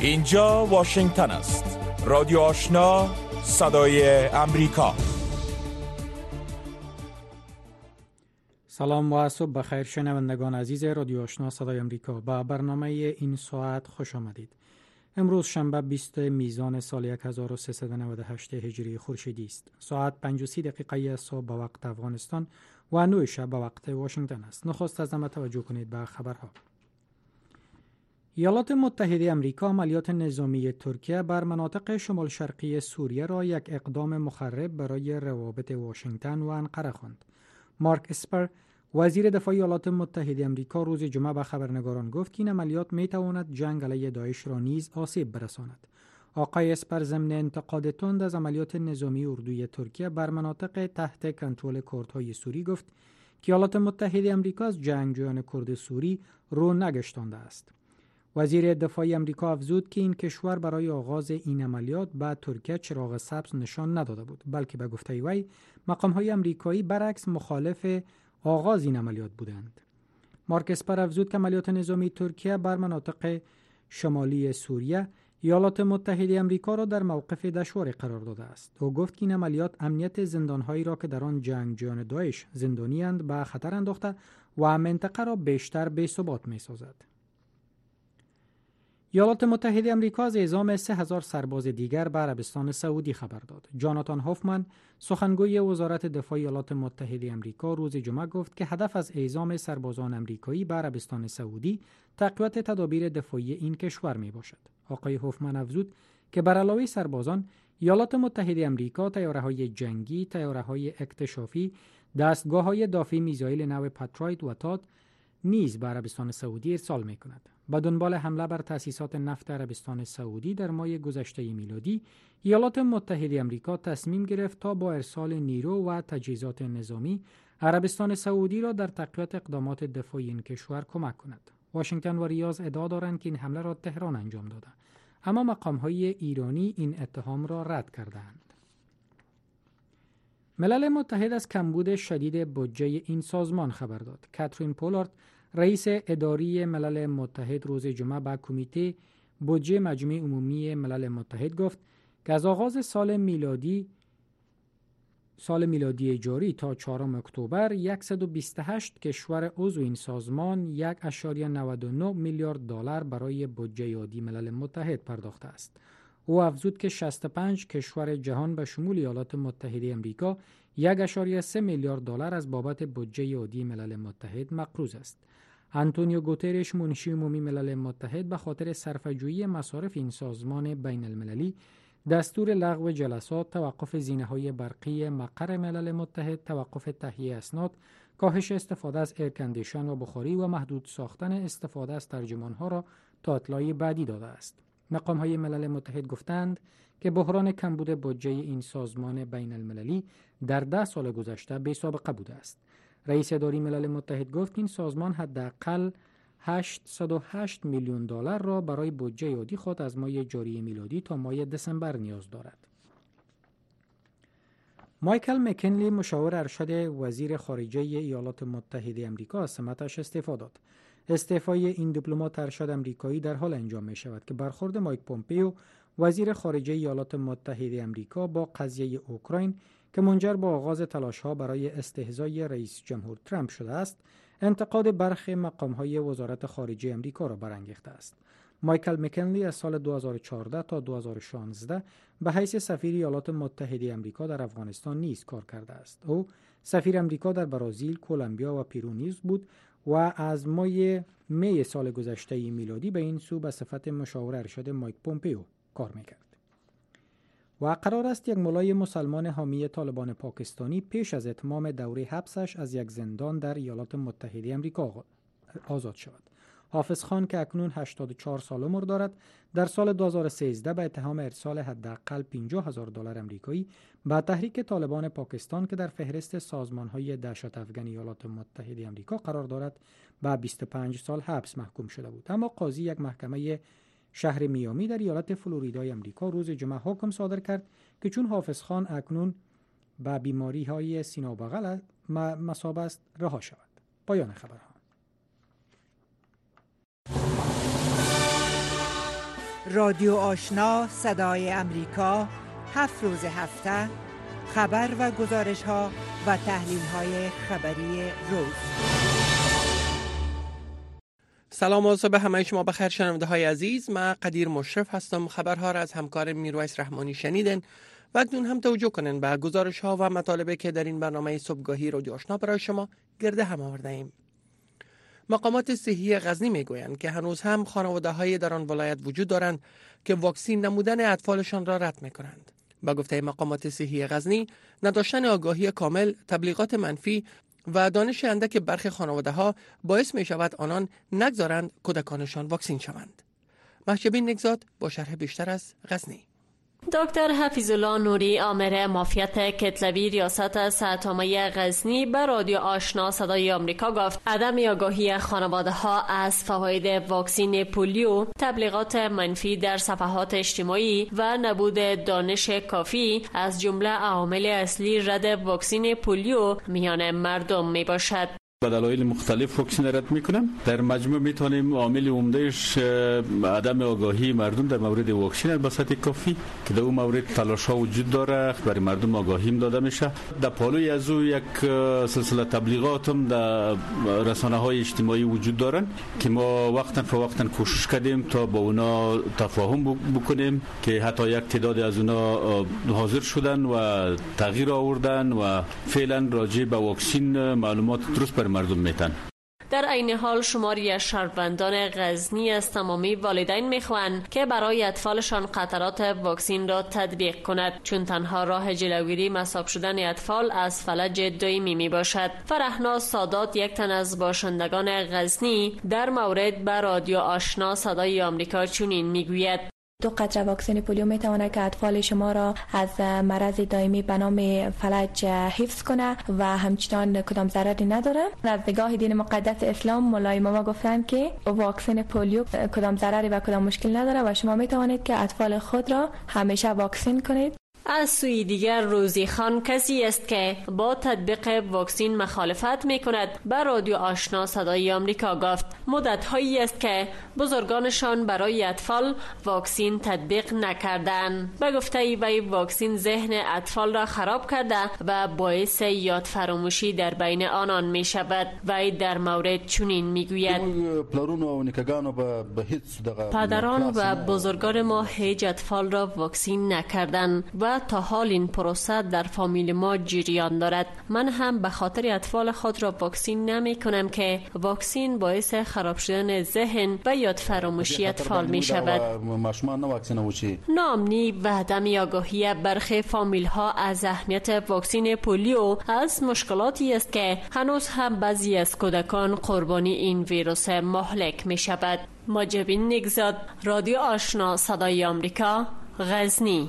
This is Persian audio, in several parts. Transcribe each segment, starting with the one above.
اینجا واشنگتن است. رادیو آشنا، صدای امریکا. سلام و صبح بخیر شنوندگان عزیز رادیو آشنا صدای امریکا. با برنامه این ساعت خوش آمدید. امروز شنبه 20 میزان سال 1398 هجری خورشیدی است. ساعت 5:30 صبح به وقت افغانستان و 9 شب به وقت واشنگتن است. نخست از همه توجه کنید به خبرها. ایالات متحده آمریکا عملیات نظامی ترکیه بر مناطق شمال شرقی سوریه را یک اقدام مخرب برای روابط واشنگتن و انقره خواند. مارک اسپر وزیر دفاع ایالات متحده آمریکا روز جمعه به خبرنگاران گفت که این عملیات می تواند جنگ علیه داعش را نیز آسیب برساند. آقای اسپر ضمن انتقاد تند از عملیات نظامی اردوی ترکیه بر مناطق تحت کنترل کردهای سوری گفت که ایالات متحده آمریکا از جنگجویان کرد سوری رو نگشتانده است. وزیر دفاع آمریکا افزود که این کشور برای آغاز این عملیات به ترکیه چراغ سبز نشان نداده بود، بلکه به گفته وی مقام‌های آمریکایی برعکس مخالف آغاز این عملیات بودند. مارک اسپر افزود که عملیات نظامی ترکیه بر مناطق شمالی سوریه ایالات متحده آمریکا را در موقف دشواری قرار داده است. او گفت که این عملیات امنیت زندان‌هایی را که در آن جنگجویان داعش زندانی‌اند به خطر انداخته و منطقه را بیشتر بی‌ثبات می‌سازد. ایالات متحده آمریکا از اعزام 3000 سرباز دیگر به عربستان سعودی خبر داد. جاناتان هافمن سخنگوی وزارت دفاع ایالات متحده آمریکا روز جمعه گفت که هدف از اعزام سربازان آمریکایی به عربستان سعودی تقویت تدابیر دفاعی این کشور می باشد. آقای هافمن افزود که بر علاوه سربازان ایالات متحده آمریکا تیاره‌های جنگی، تیاره‌های اکتشافی، دستگاه‌های دافع میزایل نو پاترایت و تاد نیز به عربستان سعودی ارسال می کند. با دنبال حمله بر تأسیسات نفت عربستان سعودی در ماه گذشته میلادی، ایالات متحده آمریکا تصمیم گرفت تا با ارسال نیرو و تجهیزات نظامی عربستان سعودی را در تقویت اقدامات دفاعی این کشور کمک کند. واشنگتن و ریاض ادعا دارند که این حمله را تهران انجام داده، اما مقام‌های ایرانی این اتهام را رد کردند. ملل متحد از کمبود شدید بودجه این سازمان خبر داد. کاترین پولارد رئیس اداری ملل متحد روز جمعه به کمیته بودجه مجمع عمومی ملل متحد گفت که از آغاز سال میلادی جاری تا 4 اکتبر 128 کشور عضو این سازمان 1.99 میلیارد دلار برای بودجه عادی ملل متحد پرداخته است. او افزود که 65 کشور جهان به شمول ایالات متحده آمریکا 1.3 میلیارد دلار از بابت بودجه عادی ملل متحد مقروض است. آنتونیو گوترش منشی عمومی ملل متحد به خاطر صرفه‌جویی مصارف این سازمان بین المللی دستور لغو جلسات، توقف زینه‌های برقی مقر ملل متحد، توقف تهیه اسناد، کاهش استفاده از ایرکندیشن و بخاری و محدود ساختن استفاده از ترجمان‌ها را تا اطلاع بعدی داده است. مقام‌های ملل متحد گفتند که بحران کمبود بودجه این سازمان بین المللی در 10 سال گذشته بی‌سابقه بوده است. رئیس اداری ملل متحد گفت این سازمان حداقل 808 میلیون دلار را برای بودجه عادی خود از ماه جاری میلادی تا ماه دسامبر نیاز دارد. مایکل مکنلی مشاور ارشد وزیر خارجه ایالات متحده آمریکا از سمتش استعفا داد. استعفای این دیپلمات ارشد آمریکایی در حال انجام می شود که برخورد مایک پومپئو وزیر خارجه ایالات متحده آمریکا با قضیه اوکراین که منجر به آغاز تلاش‌ها برای استحضای رئیس جمهور ترامپ شده است، انتقاد برخی مقام‌های وزارت خارجه آمریکا را برانگیخته است. مایکل مکنلی از سال 2014 تا 2016 به حیث سفیر ایالات متحده آمریکا در افغانستان نیز کار کرده است. او سفیر آمریکا در برزیل، کلمبیا و پرو نیز بود و از ماه می سال گذشته میلادی به این سو به صفت مشاور ارشد مایک پومپئو کار می‌کرد. و قرار است یک ملای مسلمان حامی طالبان پاکستانی پیش از اتمام دوره حبسش از یک زندان در ایالات متحده آمریکا آزاد شود. حافظ خان که اکنون 84 سال عمر دارد، در سال 2013 به اتهام ارسال حداقل 50,000 دلار آمریکایی به تحریک طالبان پاکستان که در فهرست سازمان‌های دهشت افغان ایالات متحده آمریکا قرار دارد به 25 سال حبس محکوم شده بود. اما قاضی یک محکمه شهر میامی در ایالت فلوریدای آمریکا روز جمعه حکم صادر کرد که چون حافظ خان اکنون به بیماری‌های سینه و بغل مصاب است رها شود. پایان خبرها. رادیو آشنا صدای امریکا 7 روز هفته خبر و گزارش ها و تحلیل های خبری روز. سلام و صبح همه شما بخیر شنونده های عزیز. من قدیر مشرف هستم. خبرها را از همکار میرویس رحمانی شنیدن و اکنون هم توجه کنین به گزارش ها و مطالبی که در این برنامه صبحگاهی رادیو آشنا برای شما گرده هم آورده ایم. مقامات صحی غزنی میگویند که هنوز هم خانواده های در آن ولایت وجود دارند که واکسین نمودن اطفالشان را رد میکنند. با گفته مقامات صحی غزنی، نداشتن آگاهی کامل، تبلیغات منفی و دانش اندک برخی خانواده ها باعث می شود آنان نگذارند کودکانشان واکسین شوند. محجبین نگزاد با شرح بیشتر از غزنی. دکتر حفیظالله نوری آمر معافیت کتلوی ریاست صحت عامه غزنی به رادیو آشنا صدای آمریکا گفت عدم آگاهی خانواده ها از فواید واکسن پولیو، تبلیغات منفی در صفحات اجتماعی و نبود دانش کافی از جمله عوامل اصلی رد واکسن پولیو میان مردم می باشد. به دلایل مختلف واکسن رد میکنن. در مجموع میتونیم عامل عمدهش عدم آگاهی مردم در مورد واکسن به سطح کافی که در اون مورد تلاش ها وجود داره برای مردم آگاهی داده میشه. در پالوی از او یک سلسله تبلیغات هم در رسانه های اجتماعی وجود دارن که ما وقتا فوقتا کوشش کردیم تا با اونا تفاهم بکنیم که حتی یک تعداد از اونا حاضر شدن و تغییر آوردن و فعلا راجع به واکسن معلومات درست بر مردم میتن. در عین حال شماری از شهروندان غزنی از تمامی والدین میخواهند که برای اطفالشان قطرات واکسن را تطبیق کند، چون تنها راه جلوگیری مصاب شدن اطفال از فلج دائمی می باشد. فرحناز سادات، یک تن از باشندگان غزنی، در مورد به رادیو آشنا صدای آمریکا چنین میگوید: 2 قطره واکسن پولیو میتواند که اطفال شما را از مرض دائمی به نام فلج حفظ کنه و همچنان کدام ضرری نداره. از نگاه دین مقدس اسلام مولای ما گفتند که واکسن پولیو کدام ضرری و کدام مشکل نداره و شما میتوانید که اطفال خود را همیشه واکسن کنید. از سوی دیگر روزی خان کسی است که با تطبیق واکسن مخالفت می کند. به رادیو آشنا صدای آمریکا گفت مدت هایی است که بزرگانشان برای اطفال واکسن تطبیق نکردند. به گفته وی واکسن ذهن اطفال را خراب کرده و باعث یاد فراموشی در بین آنان می شود. وی در مورد چنین می گوید: پدران و بزرگان ما هیچ اطفال را واکسن نکردند و تا حال این پروسه در فامیل ما جریان دارد. من هم به خاطر اطفال خود را واکسن نمی کنم که واکسن باعث خراب شدن ذهن و یاد فراموشی اطفال می شود. ناامنی و عدم آگاهی برخی فامیل ها از اهمیت واکسن پولیو از مشکلاتی است که هنوز هم بعضی از کودکان قربانی این ویروس مهلک می شود. ماجبین نگزاد، رادیو آشنا صدای آمریکا، غزنی.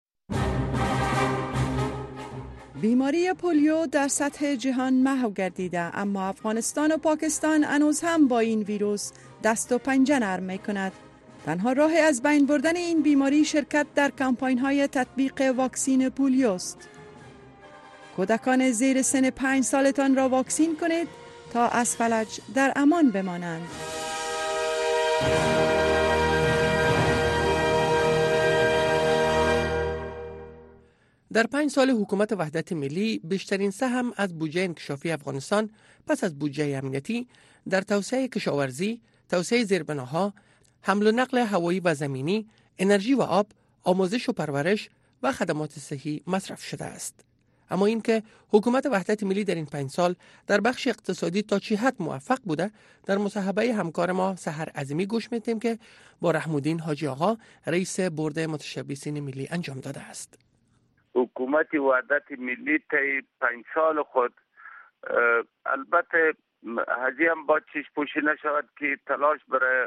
بیماری پولیو در سطح جهان محو گردیده، اما افغانستان و پاکستان هنوز هم با این ویروس دست و پنجه نرم می کند. تنها راه از بین بردن این بیماری شرکت در کمپاین های تطبیق واکسن پولیو است. کودکان زیر سن 5 سالتان را واکسین کنید تا از فلج در امان بمانند. در 5 سال حکومت وحدت ملی بیشترین سهم از بودجه انکشافی افغانستان پس از بودجه امنیتی در توسعه کشاورزی، توسعه زیربناها، حمل و نقل هوایی و زمینی، انرژی و آب، آموزش و پرورش و خدمات صحی مصرف شده است. اما اینکه حکومت وحدت ملی در این 5 سال در بخش اقتصادی تا چه حد موفق بوده، در مصاحبه همکار ما سحر عظیمی گوش میدیم که با رحم‌الدین حاجی آقا رئیس بورد متشبثین ملی انجام داده است. حکومت وحدت ملی طی 5 سال خود البته هجی هم با چشم پوشی نشود که تلاش برای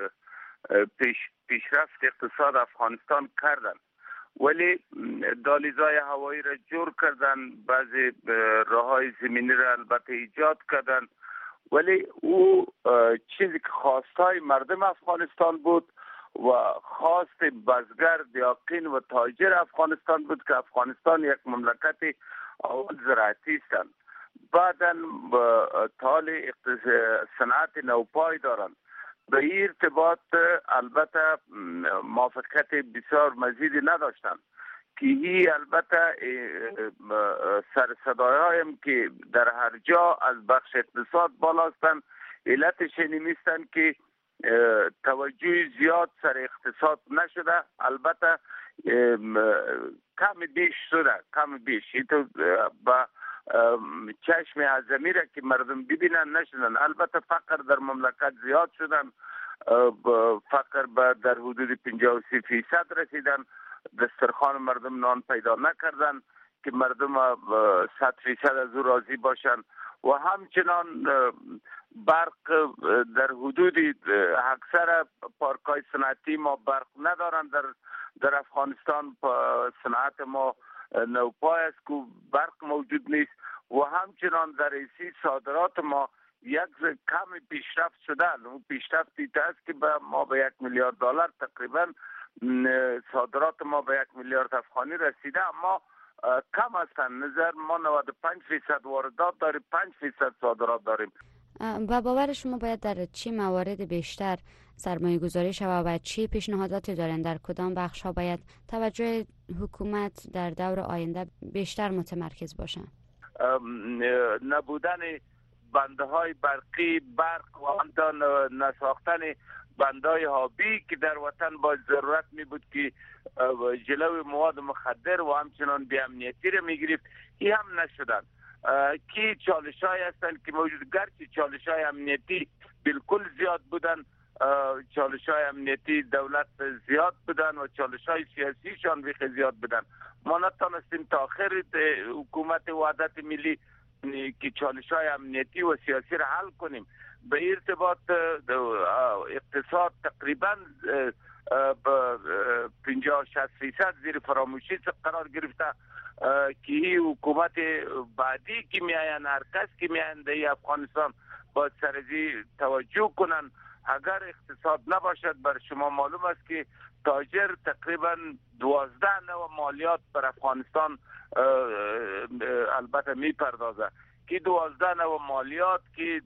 پیشرفت اقتصاد افغانستان کردن، ولی دهلیزهای هوایی را جور کردن، بعضی راههای زمینی را البته ایجاد کردن، ولی او چیزی که خواستای مردم افغانستان بود و خواست بزگر، دیاقین و تاجر افغانستان بود که افغانستان یک مملکت اول زراعتی است. بعداً تال صنعت نوپای دارند. به این ارتباط البته موافقت بسیار مزیدی نداشتند که این البته سر صداهایم که در هر جا از بخش اقتصاد بالاستند، علتش نمیستند که توجه زیاد سر اقتصاد نشده. البته کم بیش شده، کم بیش تو با چشم اعظمی را که مردم ببینن نشدن. البته فقر در مملکت زیاد شدن، فقر در حدود 53% رسیدن. دسترخوان مردم نان پیدا نکردن که مردم 100% از او راضی باشن و همچنان برق در حدود اکثر پارک‌های صنعتی ما برق ندارن. در افغانستان صنعت ما نوپای است که برق موجود نیست و همچنان در ایسی صادرات ما یک کم پیشرفت شده. اون پیشرفتی است که ما به 1 میلیارد دلار تقریبا صادرات ما به 1 میلیارد افغانی رسیده، اما کم هستند. نظر ما 95% واردات داریم، 5% صادرات داریم. و باور شما باید در چه موارد بیشتر سرمایه گذاری شود و چه پیشنهاداتی دارین؟ در کدام بخش ها باید توجه حکومت در دور آینده بیشتر متمرکز باشن؟ نبودن بنده های برقی، برق و همچنین نساختن بنده های آبی که در وطن باید ضرورت می بود که جلوی مواد مخدر و همچنان بی امنیتی را می گرفت، این هم نشدن. کی چالش های هستند که موجود، گرچه چالش های امنیتی بالکل زیاد بودن، چالش های امنیتی دولت زیاد بودن و چالش های سیاسی شان بیخ زیاد بودن. ما نتانستیم تا آخر حکومت وحدت ملی که چالش های امنیتی و سیاسی را حل کنیم. به ارتباط اقتصاد تقریبا 50-60% زیر فراموشی قرار گرفته که این حکومت بعدی که میاین، هر کس که میاین در افغانستان باید سرزی توجه کنن. اگر اقتصاد نباشد، بر شما معلوم است که تاجر تقریبا 12 نوع مالیات بر افغانستان البته میپردازه که 12 نوع مالیات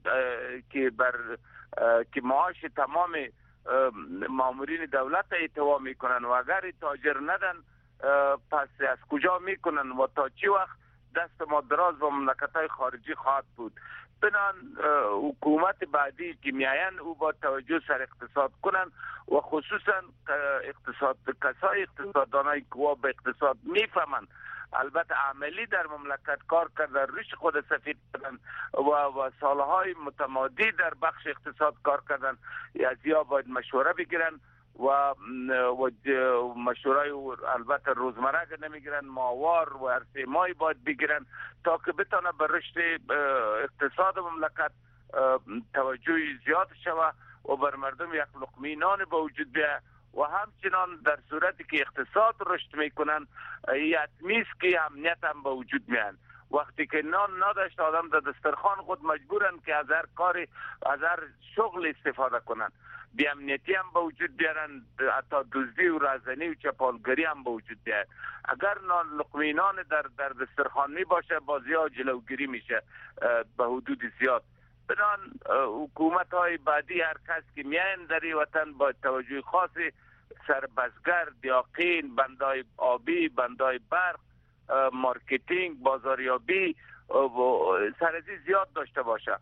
که معاش تمام مامورین دولت اعتوا میکنن و اگر تاجر ندن پس از کجا میکنن و تا چی وقت دست ما دراز با مملکت‌های خارجی خواهد بود. بنان حکومت بعدی که میاین او با توجه سر اقتصاد کنن و خصوصا کسای اقتصاددانای که به اقتصاد میفهمن، البته عملی در مملکت کار کردن، روش خود سفید کردن و سالهای متمادی در بخش اقتصاد کار کردن، از یا باید مشوره بگیرن و مشوره البته روزمره نمیگیرن، ماهوار و هر 3 ماهی باید بگیرن تا که بتونه به رشد اقتصاد مملکت توجه زیاد شود و بر مردم یک لقمه نان به وجود بیاید. و همچنان در صورتی که اقتصاد رشد میکنن حتمی است که امنیت هم به وجود میاد. وقتی که نان نداشت آدم در دسترخوان خود مجبورن که از هر کاری، از هر شغل استفاده کنن. بی امنیتی هم به وجود بیارن، حتی دزدی و رازنی و چپاولگری هم به وجود بیاد. اگر نان لقمه نان در دسترخوان می باشه بازی ها جلوگیری میشه به حدود زیاد. بنان حکومت های بعدی هر کس که میاین در این وطن با توجه خاصی سر بزگر، دیاقین، بندای آبی، بندای برق، مارکتینگ، بازاریابی سرزی زیاد داشته باشه.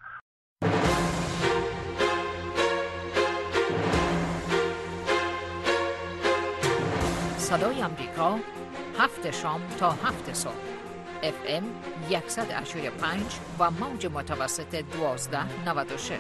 صدای امریکا 7 شام تا 7 صبح FM 100.5 و موج متوسط 1296.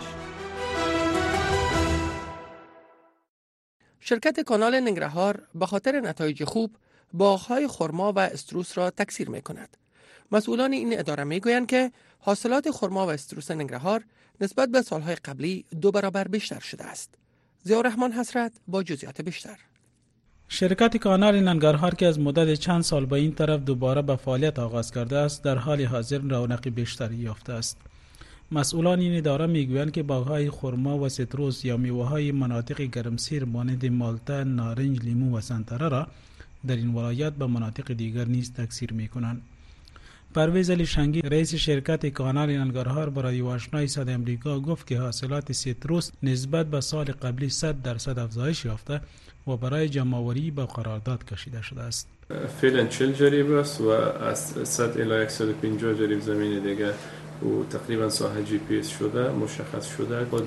شرکت کانال ننگرهار به خاطر نتایج خوب باغ‌های خرما و استروس را تکثیر می‌کند. مسئولان این اداره می‌گویند که حاصلات خرما و استروس ننگرهار نسبت به سالهای قبلی 2 برابر بیشتر شده است. ضیاءالرحمن حسرت با جزئیات بیشتر. شرکت کانال ننگرهار که از مدت چند سال به این طرف دوباره به فعالیت آغاز کرده است، در حال حاضر رونق بیشتری یافته است. مسئولان این اداره میگویند که باغ‌های خرما و سیتروس یا میوه‌های مناطق گرمسیر مانند مالته، نارنج، لیمو و سنتره را در این ولایت به مناطق دیگر نیز تکثیر می‌کنند. پرویز علی شنگی رئیس شرکت کانال ننگرهار برای رادیو آشنای صدای آمریکا گفت که حاصلات سیتروس نسبت به سال قبلی 100% افزایش یافته و برای جمع‌آوری به قرارداد کشیده شده است. فعلا 40 جریب است و از 100 الی 150 جریب زمین دیگه و تقریبا ساحه جی پی اس شده مشخص شده. خود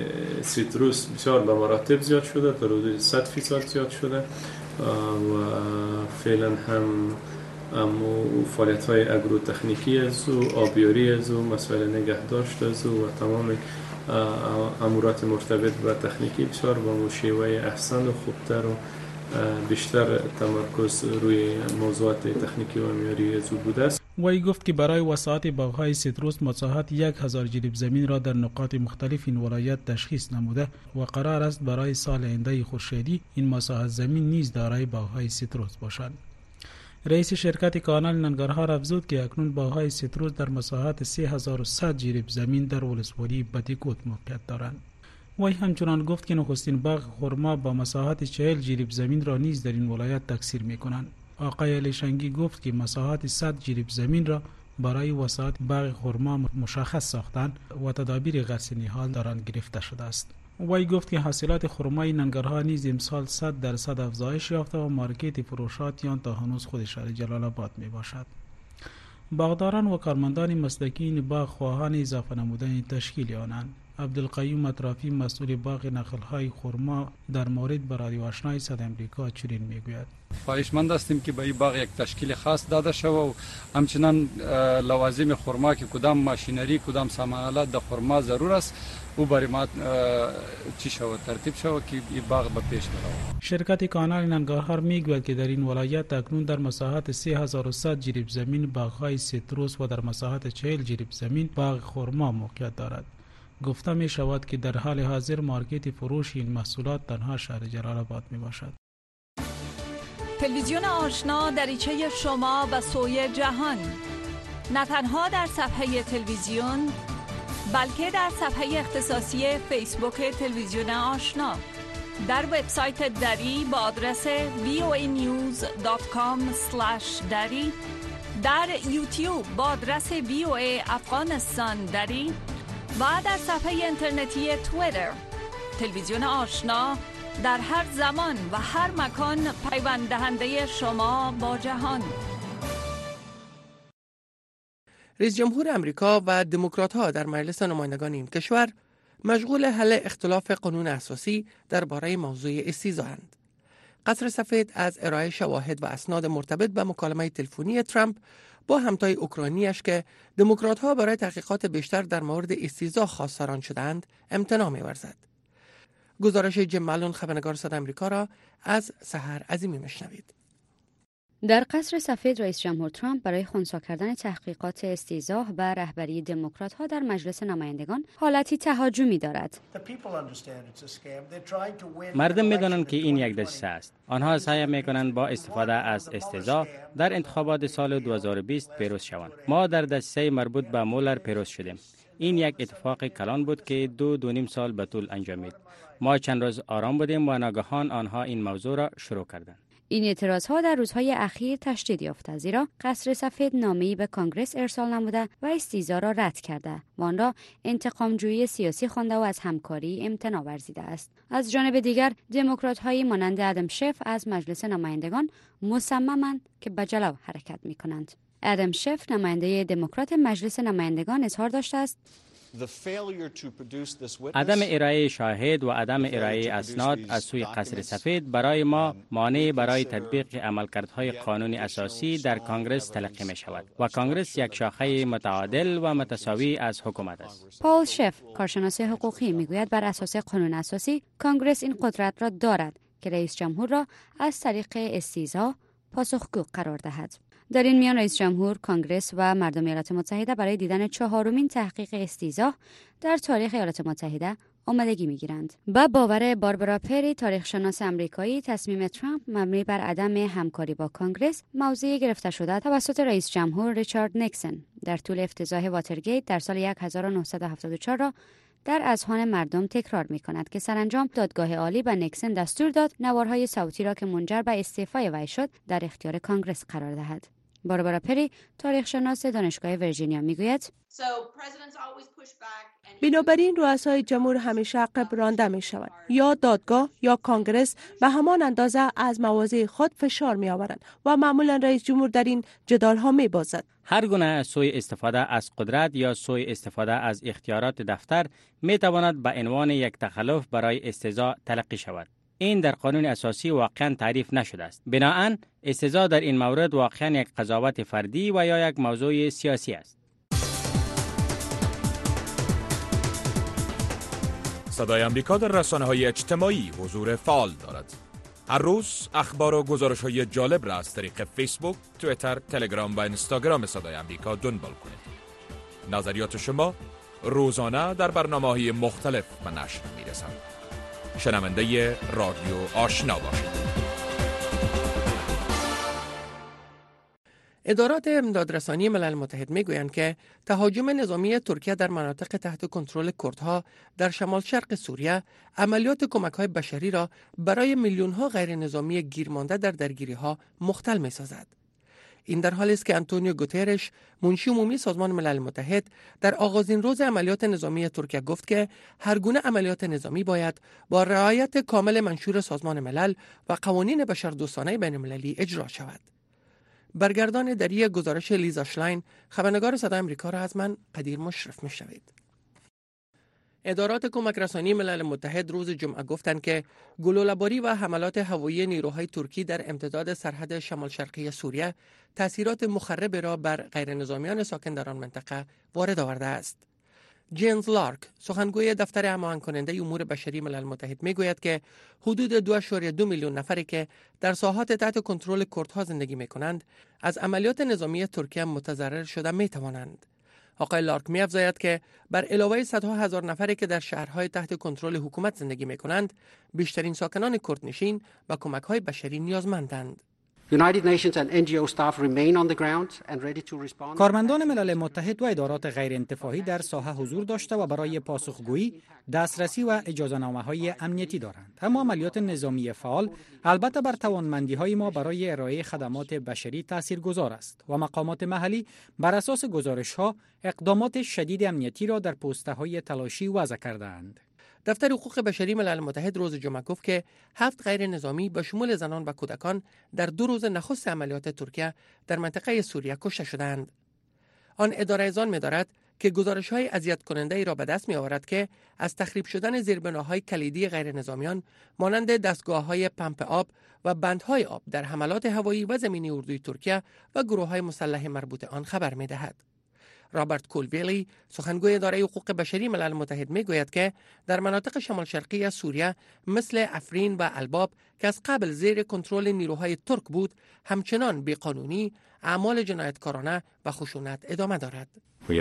سیتروس بسیار به مراتب زیاد شده، تا حدود 100% زیاد شده و فعلا هم فعالیت‌های اگرو تکنیکی از و آبیاری از و مسائل نگهداشت از و تمام امورات مرتبط با تکنیکی بسیار با شیوه احسن و خوبتر و بیشتر تمرکز روی موضوعات تکنیکی و معیاری از بوده است. وی گفت که برای وسعت باغ‌های سیتروس مساحت 1000 جریب زمین را در نقاط مختلف این ولایت تشخیص نموده و قرار است برای سال آینده خورشیدی این مساحت زمین نیز دارای باغ‌های سیتروس باشند. رئیس شرکت کانال ننگرهار افزود که اکنون باغ‌های سیتروس در مساحت 3100 جریب زمین در ولسوالی بتیکوت موقعیت دارند. وی همچنان گفت که نخستین باغ خرما با مساحت 40 جریب زمین را نیز در این ولایت تکثیر می‌کنند. آقای علی شنگی گفت که مساحت 100 جریب زمین را برای وسعت باغ خرما مشخص ساختند و تدابیر غرس نهال در آن گرفته شده است. وی گفت که حاصلات خرمای ننگرهار نیز امسال 100% افزایش یافته و مارکت فروشات آن تا هنوز خود شهر جلال آباد می باشد. باغداران و کارمندان مسلکی این باغ خواهان اضافه نمودن تشکیل آنند. عبدالقیوم اطرافی مسئول باغ نخل‌های خرما در مورد بر رادیو آشنای صدای آمریکا چنین میگوید: خواهشمند هستیم که به این باغ یک تشکیل خاص داده شود و همچنان لوازم خرما که کدام ماشینری کدام سامان آلات در خرما ضرور است او برای ما چی شود ترتیب شود که این باغ به پیش برود. شرکت کانال ننگرهار میگوید که در این ولایت اکنون در مساحت 3100 جریب زمین باغ‌های سیتروس و در مساحت 40 جریب زمین باغ خرما موقعیت دارد. گفته می شود که در حال حاضر مارکت فروش این محصولات تنها شهر جلال آباد می باشد. تلویزیون آشنا دریچه شما به سوی جهان، نه تنها در صفحه تلویزیون بلکه در صفحه اختصاصی فیسبوک تلویزیون آشنا، در وبسایت دری با آدرس voanews.com/dari، در یوتیوب با آدرس VOA افغانستان دری و در صفحه اینترنتی توییتر. تلویزیون آشنا در هر زمان و هر مکان پیوند دهنده شما با جهان. رئیس جمهور امریکا و دموکرات‌ها در مجلس نمایندگان این کشور مشغول حل اختلاف قانون اساسی درباره موضوع استیضاح‌اند. قصر سفید از ارائه شواهد و اسناد مرتبط به مکالمه تلفنی ترامپ با همتای اوکراینیش که دموکرات‌ها برای تحقیقات بیشتر در مورد استیضاح خواستاران شدند امتناع می‌ورزد. گزارش جیم مالون خبرنگار صدای آمریکا را از سحر عظیمی میشنوید. در قصر سفید رئیس جمهور ترامپ برای خنثی کردن تحقیقات استیضاح به رهبری دموکرات‌ها در مجلس نمایندگان حالتی تهاجمی دارد. مردم می‌دانند که این یک دسیسه است. آنها سعی می‌کنند با استفاده از استیضاح در انتخابات سال 2020 پیروز شوند. ما در دسیسه مربوط به مولر پیروز شدیم. این یک اتفاق کلان بود که 2.5 سال به طول انجامید. ما چند روز آرام بودیم و ناگهان آنها این موضوع را شروع کردند. این اعتراضها در روزهای اخیر تشدید یافته، زیرا قصر سفید نامه‌ای به کانگرس ارسال نموده و استیضاح را رد کرده و آن را انتقام‌جویی سیاسی خوانده و از همکاری امتناع ورزیده است. از جانب دیگر دموکرات‌هایی مانند ادم شف از مجلس نمایندگان مصممند که به جلو حرکت می‌کنند. ادم شف نماینده دموکرات مجلس نمایندگان اظهار داشته است: عدم ارائه شاهد و عدم ارائه اسناد از سوی قصر سفید برای ما مانع برای تطبیق عملکردهای قانون اساسی در کانگرس تلقی می شود و کانگرس یک شاخه متعادل و متساوی از حکومت است. پال شف کارشناس حقوقی میگوید بر اساس قانون اساسی کانگرس این قدرت را دارد که رئیس جمهور را از طریق استیضاح پاسخگو قرار دهد. در این میان رئیس جمهور، کانگرس و مردم ایالات متحده برای دیدن 4مین تحقیق استیضاح در تاریخ ایالات متحده آمادگی می‌گیرند. با باور باربارا پری، تاریخ‌شناس آمریکایی، تصمیم ترامپ مبنی بر عدم همکاری با کانگرس موضوع گرفته شده توسط رئیس جمهور ریچارد نیکسون در طول افتضاح واترگیت در سال 1974 را در اذهان مردم تکرار می‌کند که سرانجام دادگاه عالی به نیکسون دستور داد نوارهای صوتی را که منجر به استعفای وی شد در اختیار کانگرس قرار دهد. باربارا پری، تاریخ شناس دانشگاه ویرجینیا میگوید بنابراین رؤسای جمهور همیشه عقب رانده می شوند. یا دادگاه یا کانگرس به همان اندازه از مواضع خود فشار می آورند و معمولا رئیس جمهور در این جدال ها می بازد. هر گونه سوء استفاده از قدرت یا سوء استفاده از اختیارات دفتر می تواند به عنوان یک تخلف برای استزاء تلقی شود. این در قانون اساسی واقعا تعریف نشده است. بنابراین استزاء در این مورد واقعا یک قضاوت فردی و یا یک موضوع سیاسی است. صدای آمریکا در رسانه‌های اجتماعی حضور فعال دارد. هر روز اخبار و گزارش‌های جالب را از طریق فیسبوک، توییتر، تلگرام و اینستاگرام صدای آمریکا دنبال کنید. نظریات شما روزانه در برنامه‌های مختلف به نشر می‌رسند. شنونده رادیو آشنا باشید. ادارات امدادرسانی ملل متحد میگویند که تهاجم نظامی ترکیه در مناطق تحت کنترل کردها در شمال شرق سوریه عملیات کمک‌های بشری را برای میلیون‌ها غیر نظامی گیرمانده در درگیری‌ها مختل می‌سازد. این در حالی است که آنتونیو گوترش، منشی عمومی سازمان ملل متحد، در آغازین روز عملیات نظامی ترکیه گفت که هر گونه عملیات نظامی باید با رعایت کامل منشور سازمان ملل و قوانین بشردوستانه بین‌المللی اجرا شود. برگردان دری گزارش لیزا شلاین، خبرنگار صدای آمریکا را از من قدیر مشرف می‌شوید. ادارات کمک رسانی ملل متحد روز جمعه گفتند که گلوله‌باری و حملات هوایی نیروهای ترکی در امتداد سرحد شمال شرقی سوریه تأثیرات مخرب را بر غیر نظامیان ساکن در آن منطقه وارد آورده است. جینز لارک، سخنگوی دفتر هماهنگ کننده امور بشری ملل متحد میگوید که حدود 2.2 میلیون نفری که در ساحات تحت کنترل کردها زندگی میکنند از عملیات نظامی ترکیه متضرر شده میتوانند. آقای لارک می‌افزاید که بر علاوه صدها هزار نفری که در شهرهای تحت کنترل حکومت زندگی می‌کنند، بیشترین ساکنان کردنشین و کمک‌های بشری نیازمندند. کارمندان ملل متحد و ادارات غیر انتفاعی در ساحه حضور داشته و برای پاسخگویی دسترسی و اجازه‌نامه‌های امنیتی دارند. اما عملیات نظامی فعال البته بر توانمندی‌های ما برای ارائه خدمات بشری تاثیرگذار است و مقامات محلی بر اساس گزارش‌ها اقدامات شدید امنیتی را در پست‌های تلاشی وضع کرده‌اند. دفتر حقوق بشری ملل متحد روز جمعه گفت که 7 غیر نظامی به شمول زنان و کودکان در 2 روز نخست عملیات ترکیه در منطقه سوریه کشته شدند. آن اداره ایزان می‌دارد که گزارش‌های اذیت کننده ای را به دست می‌آورد که از تخریب شدن زیربناهای کلیدی غیر نظامیان مانند دستگاه‌های پمپ آب و بندهای آب در حملات هوایی و زمینی اردوی ترکیه و گروه‌های مسلح مربوط آن خبر می‌دهد. رابرت کولویلی، سخنگوی اداره حقوق بشری ملل متحد میگوید که در مناطق شمال شرقی سوریه مثل افرین و الباب که از قبل زیر کنترل نیروهای ترک بود، همچنان بیقانونی، اعمال جنایتکارانه و خشونت ادامه دارد.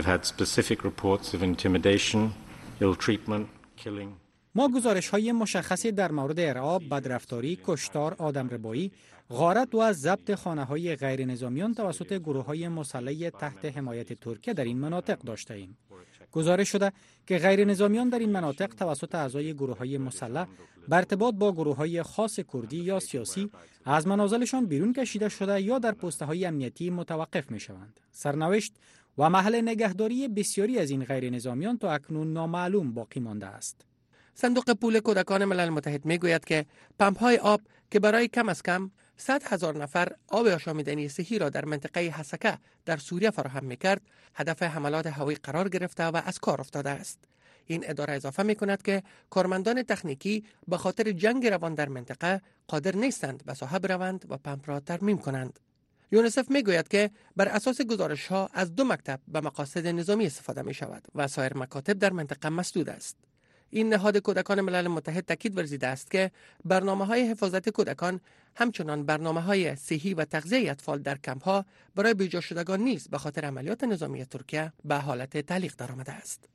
ما گزارش‌های مشخصی در مورد ارعاب، بدرفتاری، کشتار، آدمربایی، غارت و ضبط خانه‌های غیر نظامیان توسط گروه‌های مسلح تحت حمایت ترکیه در این مناطق داشته‌ایم. گزارش شده که غیر نظامیان در این مناطق توسط اعضای گروه‌های مسلح بر ارتباط با گروه‌های خاص کردی یا سیاسی از منازلشان بیرون کشیده شده یا در پست‌های امنیتی متوقف می‌شوند. سرنوشت و محل نگهداری بسیاری از این غیر نظامیان تا اکنون نامعلوم باقی مانده است. صندوق پول کودکان ملل متحد میگوید که پمپ‌های آب که برای کم از کم 100,000 نفر آب آشامیدنی صحی را در منطقه حسکه در سوریه فراهم می‌کرد، هدف حملات هوایی قرار گرفته و از کار افتاده است. این اداره اضافه می‌کند که کارمندان تکنیکی به خاطر جنگ روان در منطقه قادر نیستند به ساحه بروند و پمپ را ترمیم کنند. یونیسف میگوید که بر اساس گزارش‌ها از 2 مکتب به مقاصد نظامی استفاده می‌شود و سایر مکاتب در منطقه مسدود است. این نهاد کودکان ملل متحد تاکید ورزیده است که برنامه‌های حفاظت کودکان همچنان برنامه‌های صحی و تغذیه اطفال در کمپ‌ها برای بیجا شدگان نیز به خاطر عملیات نظامی ترکیه به حالت تعلیق درآمده است.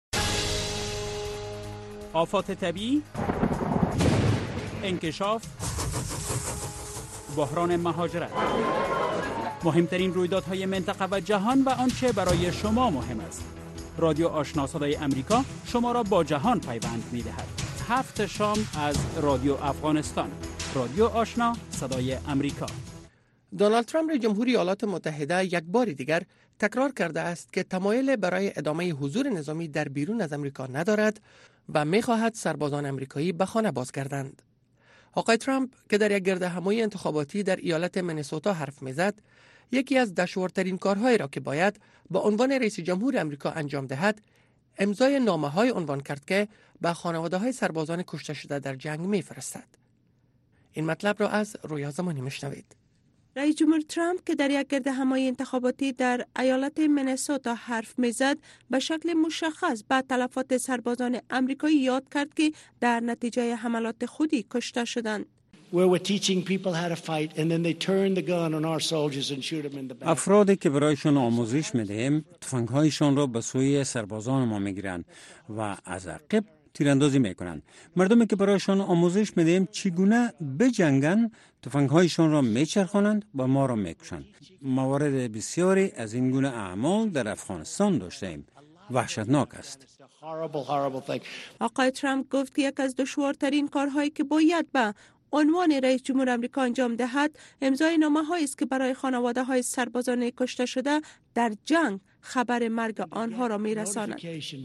آفات طبیعی، انکشاف، بحران مهاجرت، مهمترین رویدادهای منطقه و جهان و آنچه برای شما مهم است. رادیو آشنا صدای امریکا شما را با جهان پیوند می‌دهد. 7 شام از رادیو افغانستان. رادیو آشنا صدای امریکا. دونالد ترامپ رئیس جمهور ایالات متحده یک بار دیگر تکرار کرده است که تمایل برای ادامه حضور نظامی در بیرون از امریکا ندارد و می‌خواهد سربازان امریکایی به خانه بازگردند. آقای ترامپ که در یک گردهمایی انتخاباتی در ایالت مینسوتا حرف می‌زد، یکی از دشوارترین کارهایی را که باید با عنوان رئیس جمهور امریکا انجام دهد، امضای نامه‌های عنوان کرد که به خانواده‌های سربازان کشته شده در جنگ می‌فرستد. این مطلب را از رویا زمانی میشنوید. رئیس جمهور ترامپ که در یک گردهمایی انتخاباتی در ایالت مینسوتا حرف میزد، به شکل مشخص به تلفات سربازان امریکایی یاد کرد که در نتیجه حملات خودی کشته شدند. افرادی که برایشان آموزش میدهیم تفنگ‌هایشان را به سوی سربازان ما میگیرند و از عقب تیراندازی میکنند. مردمی که برایشان آموزش میدهیم چگونه بجنگند تفنگ‌هایشان را میچرخانند و ما را میکشند. موارد بسیاری از این گونه اعمال در افغانستان داشتیم. وحشتناک است. آقای ترامپ گفت که یک از دشوارترین کارهایی که باید به عنوان رئیس جمهور آمریکا انجام دهد امضای نامه‌هایی است که برای خانواده‌های سربازان کشته شده در جنگ خبر مرگ آنها را می‌رساند.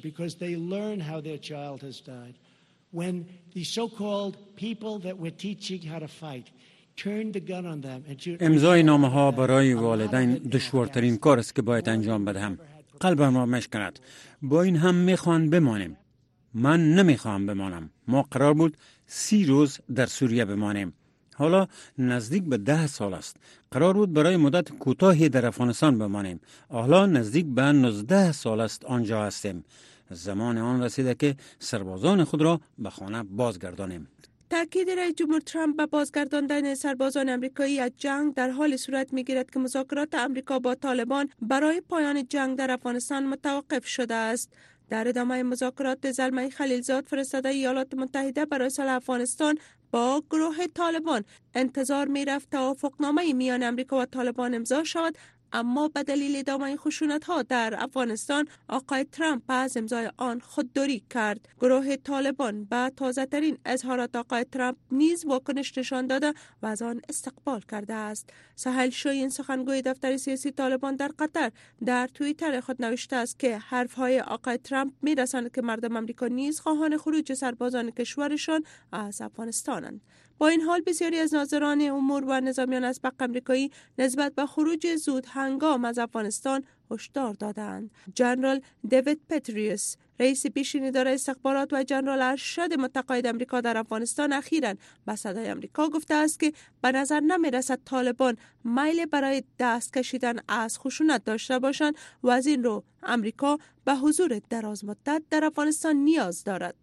امضای نامه‌ها برای والدین دشوارترین کار است که باید انجام بدهم. قلبم ما مشکند. با این هم می‌خوان بمانیم. من نمیخوام بمانم. ما قرار بود 30 روز در سوریه بمانیم. حالا نزدیک به 10 سال است. قرار بود برای مدت کوتاهی در افغانستان بمانیم. حالا نزدیک به 19 سال است آنجا هستیم. زمان آن رسیده که سربازان خود را به خانه بازگردانیم. تاکید رئیس جمهور ترامپ به بازگرداندن سربازان امریکایی از جنگ در حال صورت می‌گیرد که مذاکرات امریکا با طالبان برای پایان جنگ در افغانستان متوقف شده است. در ادامه مذاکرات زلمه خلیلزاد فرستاده ایالات متحده برای صلح افغانستان با گروه طالبان انتظار می‌رفت توافقنامه میان امریکا و طالبان امضا شود، اما به دلیل ادامه خشونت‌ها در افغانستان آقای ترامپ از امضای آن خودداری کرد. گروه طالبان با تازه‌ترین اظهارات آقای ترامپ نیز واکنش نشان داده و از آن استقبال کرده است. سهیل شایین سخنگوی دفتر سیاسی طالبان در قطر در توییتر خود نوشته است که حرف‌های آقای ترامپ می‌رساند که مردم آمریکا نیز خواهان خروج سربازان کشورشان از افغانستانند. با این حال بسیاری از ناظران امور و نظامیان اسبق امریکایی نسبت به خروج زود هنگام از افغانستان هشدار دادند. جنرال دیوید پتریوس، رئیس پیشین اداره استخبارات و جنرال ارشد متقاعد امریکا در افغانستان، اخیراً به صدای امریکا گفته است که به نظر نمی‌رسد طالبان میل برای دست کشیدن از خشونت داشته باشند و از این رو امریکا به حضور دراز مدت در افغانستان نیاز دارد.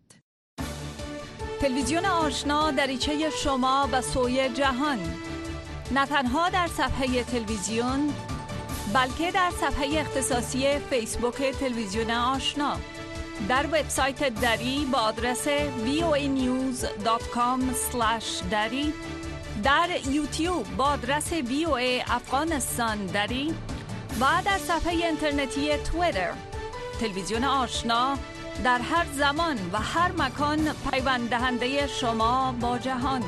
تلویزیون آشنا دریچه شما به سوی جهان، نه تنها در صفحه تلویزیون بلکه در صفحه اختصاصی فیسبوک تلویزیون آشنا، در وبسایت دری با آدرس voanews.com/dari، در یوتیوب با آدرس VOA افغانستان دری و در صفحه اینترنتی توییتر. تلویزیون آشنا در هر زمان و هر مکان پیوند دهنده شما با جهان.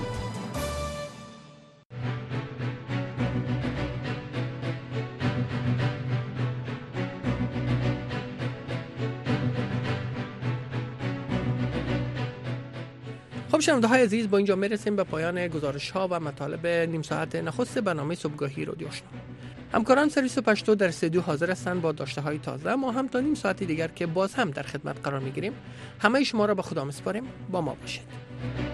خب شنونده‌های عزیز، با اینجا میرسیم به پایان گزارش‌ها و مطالب نیم ساعت نخست برنامه صبحگاهی رادیو آشنا. همکاران سرویس پشتو در استودیو حاضر هستند با داشته‌های تازه. ما هم تا نیم ساعتی دیگر که باز هم در خدمت قرار می‌گیریم همه شما را به خدا می‌سپاریم. با ما باشید.